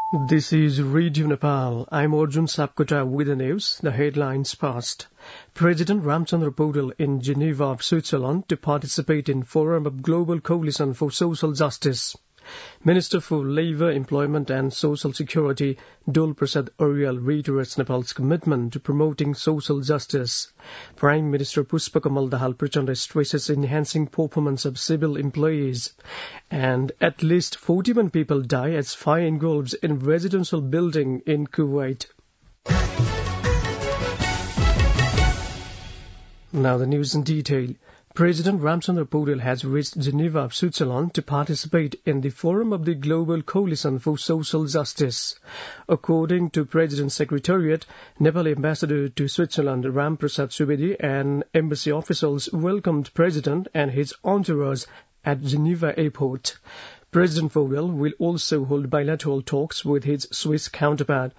This is Radio Nepal. I'm Arjun Sapkota with the news. The headlines first. President Ramchandra Paudel in Geneva, Switzerland to participate in Forum of Global Coalition for Social Justice. Minister for Labour, Employment and Social Security, Dol Prasad Aurial reiterates Nepal's commitment to promoting social justice. Prime Minister Pushpakamal Dahal Prachanda stresses enhancing performance of civil employees. And at least 41 people die as fire engulfs in residential building in Kuwait. Now the news in detail. President Ramchandra Paudel has reached Geneva, Switzerland to participate in the Forum of the Global Coalition for Social Justice. According to President's Secretariat, Nepali Ambassador to Switzerland Ram Prasad Subedi and embassy officials welcomed President and his entourage at Geneva Airport. President Paudel will also hold bilateral talks with his Swiss counterpart,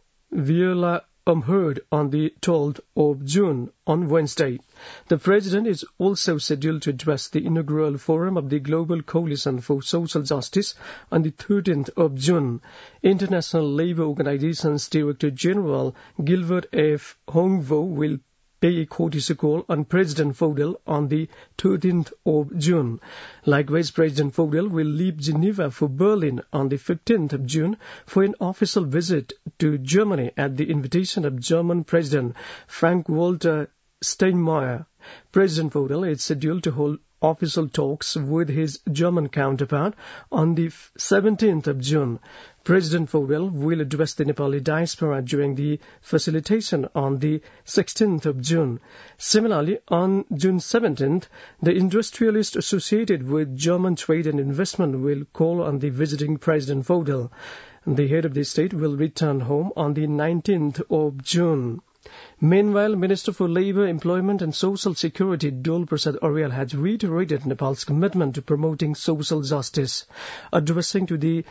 Viola Amherd, on the 12th of June on Wednesday. The President is also scheduled to address the inaugural Forum of the Global Coalition for Social Justice on the 13th of June. International Labour Organization's Director General Gilbert F. Hongvo will pay a courtesy call on President Paudel on the 13th of June. Likewise, President Paudel will leave Geneva for Berlin on the 15th of June for an official visit to Germany at the invitation of German President Frank-Walter Steinmeier. President Paudel is scheduled to hold official talks with his German counterpart on the 17th of June. President Paudel will address the Nepali diaspora during the facilitation on the 16th of June. Similarly, on June 17th, the industrialists associated with German trade and investment will call on the visiting President Paudel. The head of the state will return home on the 19th of June. Meanwhile, Minister for Labour, Employment and Social Security Dol Prasad Aurial has reiterated Nepal's commitment to promoting social justice. Addressing to the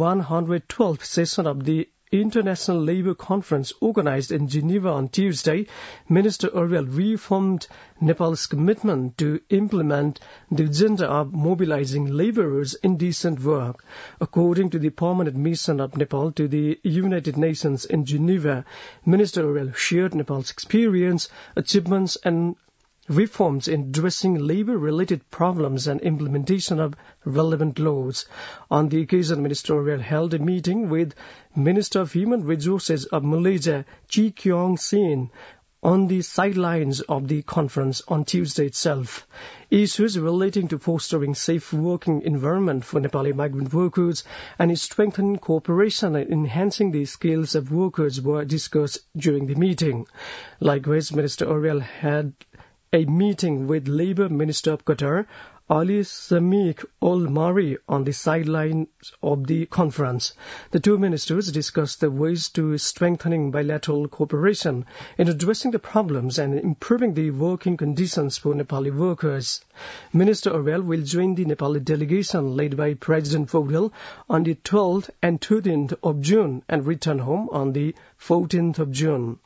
112th session of the International Labour Conference organized in Geneva on Tuesday, Minister Aurial reaffirmed Nepal's commitment to implement the agenda of mobilizing labourers in decent work. According to the permanent mission of Nepal to the United Nations in Geneva, Minister Aurial shared Nepal's experience, achievements and reforms in addressing labour-related problems and implementation of relevant laws. On the occasion, Minister Aurial held a meeting with Minister of Human Resources of Malaysia, Chee Keong Sin, on the sidelines of the conference on Tuesday itself. Issues relating to fostering safe working environment for Nepali migrant workers and strengthening cooperation and enhancing the skills of workers were discussed during the meeting. Likewise, Minister Aurial had a meeting with Labour Minister of Qatar, Ali Samiq Al-Mari, on the sidelines of the conference. The two ministers discussed the ways to strengthening bilateral cooperation in addressing the problems and improving the working conditions for Nepali workers. Minister Aurial will join the Nepali delegation led by President Paudel on the 12th and 13th of June and return home on the 14th of June.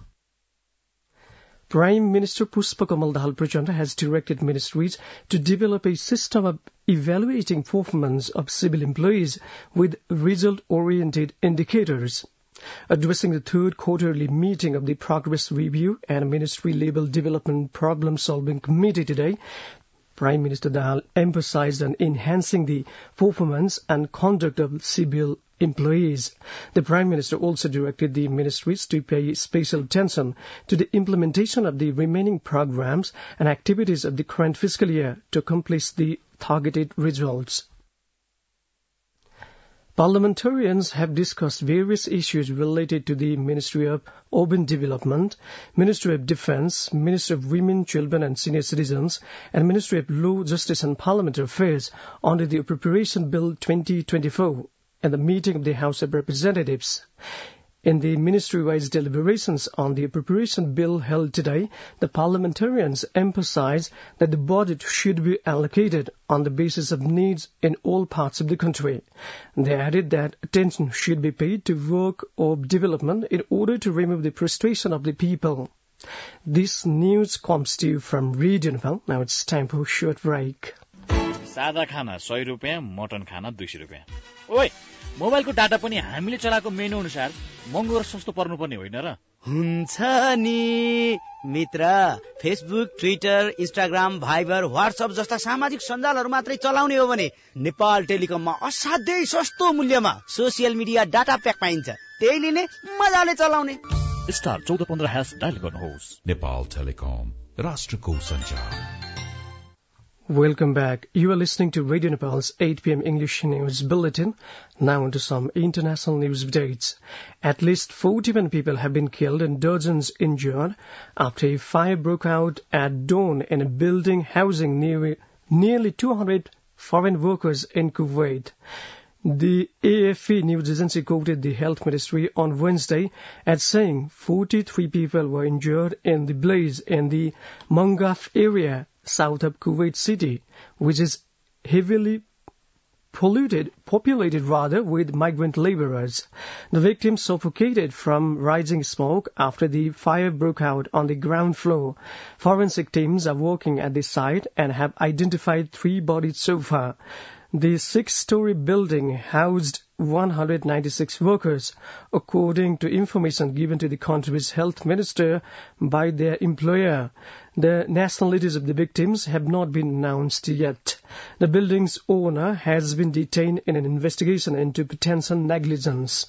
Prime Minister Pushpakamal Dahal Prachanda has directed ministries to develop a system of evaluating performance of civil employees with result-oriented indicators. Addressing the third quarterly meeting of the Progress Review and Ministry-Level Development Problem-Solving Committee today, Prime Minister Dahal emphasized on enhancing the performance and conduct of civil employees. The Prime Minister also directed the ministries to pay special attention to the implementation of the remaining programs and activities of the current fiscal year to accomplish the targeted results. Parliamentarians have discussed various issues related to the Ministry of Urban Development, Ministry of Defence, Ministry of Women, Children and Senior Citizens, and Ministry of Law, Justice and Parliamentary Affairs under the Appropriation Bill 2024 at the meeting of the House of Representatives. In the ministry-wise deliberations on the appropriation bill held today, the parliamentarians emphasized that the budget should be allocated on the basis of needs in all parts of the country. They added that attention should be paid to work of development in order to remove the frustration of the people. This news comes to you from Radio Nepal. Now it's time for a short break. सादा खाना 100 रुपैयाँ, mutton खाना 200 रुपैयाँ. ओइ मोबाइलको data पनि हामीले चलाएको मेनु अनुसार महँगो र सस्तो पर्नुपर्ने होइन र? हुन्छ नि मित्र, Facebook, Twitter, Instagram, Viber, WhatsApp जस्ता सामाजिक सञ्जालहरू मात्रै चलाउने हो भने नेपाल टेलिकममा असाध्यै सस्तो मूल्यमा सोसियल मिडिया डाटा प्याक पाइन्छ। त्यही लिने, मजाले चलाउने। स्टार 1415# डायल गर्नुहोस्। नेपाल टेलिकम, राष्ट्रको सञ्चार। Welcome back. You are listening to Radio Nepal's 8 p.m. English News Bulletin. Now on to some international news updates. At least 41 people have been killed and dozens injured after a fire broke out at dawn in a building housing nearly 200 foreign workers in Kuwait. The AFP news agency quoted the health ministry on Wednesday as saying 43 people were injured in the blaze in the Mangaf area south of Kuwait City, which is heavily populated with migrant laborers. The victims suffocated from rising smoke after the fire broke out on the ground floor. Forensic teams are working at the site and have identified 3 bodies so far. The 6-story building housed 196 workers, according to information given to the country's health minister by their employer. The nationalities of the victims have not been announced yet. The building's owner has been detained in an investigation into potential negligence.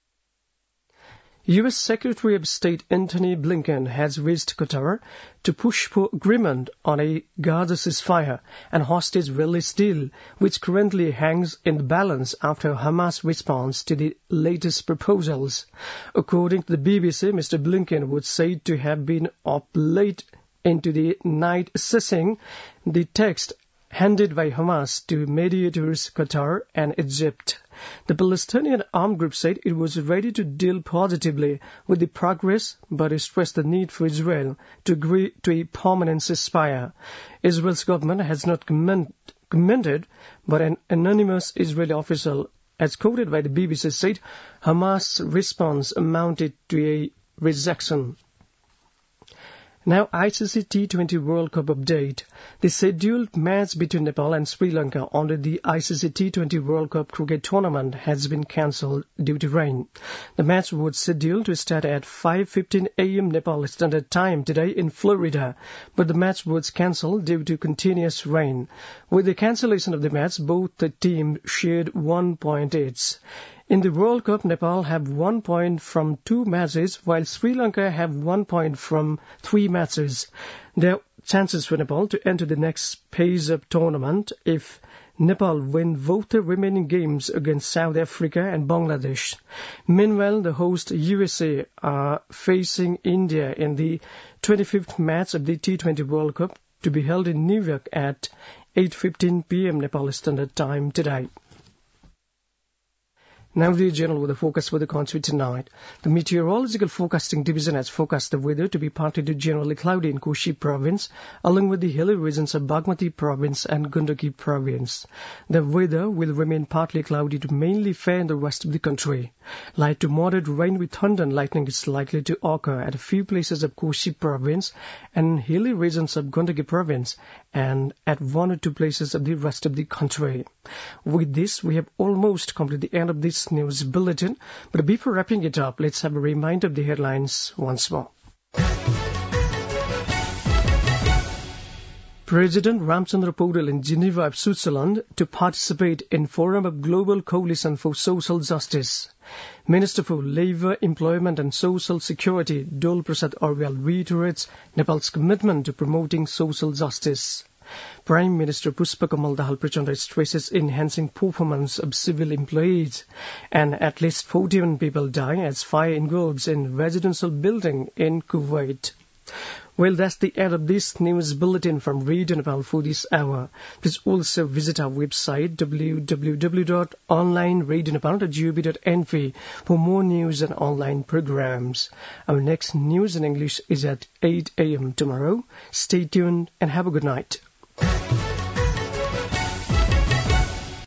U.S. Secretary of State Antony Blinken has reached Qatar to push for agreement on a Gaza ceasefire and hostage release deal, which currently hangs in the balance after Hamas' response to the latest proposals. According to the BBC, Mr. Blinken was said to have been up late into the night assessing the text handed by Hamas to mediators Qatar and Egypt. The Palestinian armed group said it was ready to deal positively with the progress, but stressed the need for Israel to agree to a permanent ceasefire. Israel's government has not commented, but an anonymous Israeli official, as quoted by the BBC, said Hamas' response amounted to a rejection. Now, ICC T20 World Cup update. The scheduled match between Nepal and Sri Lanka under the ICC T20 World Cup cricket tournament has been cancelled due to rain. The match was scheduled to start at 5:15 a.m. Nepal Standard Time today in Florida, but the match was cancelled due to continuous rain. With the cancellation of the match, both the teams shared 1 point each. In the World Cup, Nepal have 1 point from 2 matches, while Sri Lanka have 1 point from 3 matches. There are chances for Nepal to enter the next phase of tournament if Nepal win both the remaining games against South Africa and Bangladesh. Meanwhile, the host USA are facing India in the 25th match of the T20 World Cup to be held in New York at 8:15 p.m. Nepal Standard Time today. Now the general weather forecast for the country tonight. The Meteorological Forecasting Division has forecast the weather to be partly to generally cloudy in Koshi Province, along with the hilly regions of Bagmati Province and Gandaki Province. The weather will remain partly cloudy to mainly fair in the rest of the country. Light to moderate rain with thunder and lightning is likely to occur at a few places of Koshi Province and hilly regions of Gandaki Province, and at 1 or 2 places of the rest of the country. With this, we have almost completed the end of this news bulletin, but before wrapping it up, let's have a reminder of the headlines once more. President Ramchandra Paudel in Geneva of Switzerland to participate in Forum of Global Coalition for Social Justice. Minister for Labour, Employment and Social Security, Dol Prasad Arwal, reiterates Nepal's commitment to promoting social justice. Prime Minister Puspa Kamal Dahal Prachanda stresses enhancing performance of civil employees, and at least 41 people die as fire engulfs in residential building in Kuwait. Well, that's the end of this news bulletin from Radio Nepal for this hour. Please also visit our website www.onlineradionepal.gov.np for more news and online programs. Our next news in English is at 8 a.m. tomorrow. Stay tuned and have a good night.